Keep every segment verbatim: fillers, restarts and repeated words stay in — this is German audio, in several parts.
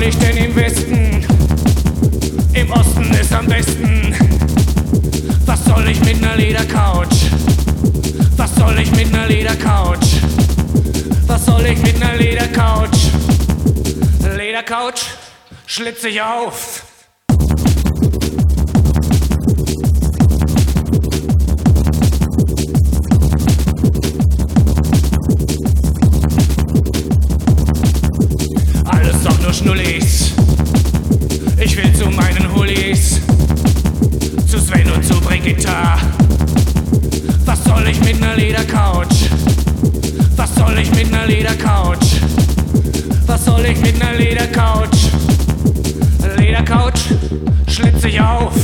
soll ich denn im Westen? Im Osten ist am besten. Was soll ich mit ner Ledercouch? Was soll ich mit ner Ledercouch? Was soll ich mit ner Ledercouch? Ledercouch schlitz ich auf. Alles doch nur Schnullis. Ich will zu meinen Hullis, zu Sven und zu Brigitta. Was soll ich mit ner Ledercouch? Was soll ich mit ner Ledercouch? Was soll ich mit ner Ledercouch? Ledercouch schlitz ich auf.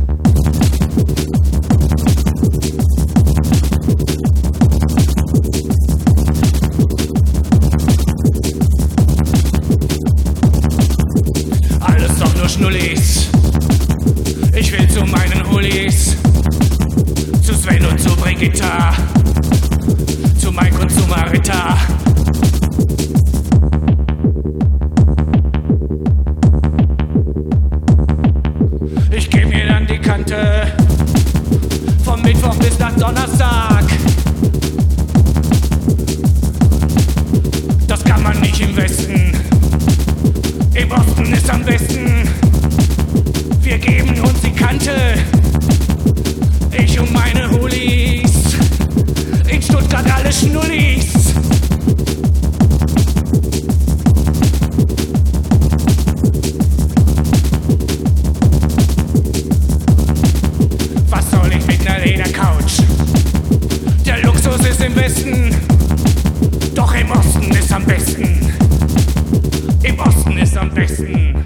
Alles doch nur Schnullis. Ich will zu meinen Hullis, zu Sven und zu Brigitta, zu Mike und zu Marita. Ich geb mir dann die Kante, vom Mittwoch bis nach Donnerstag. Das kann man nicht im Westen, im Osten ist am besten. Wir geben uns die Kante, ich und meine Hullis, in Stuttgart alle Schnullis. Was soll ich mit ner Ledercouch? Der Luxus ist im Westen, doch im Osten ist am besten. Im Osten ist am besten.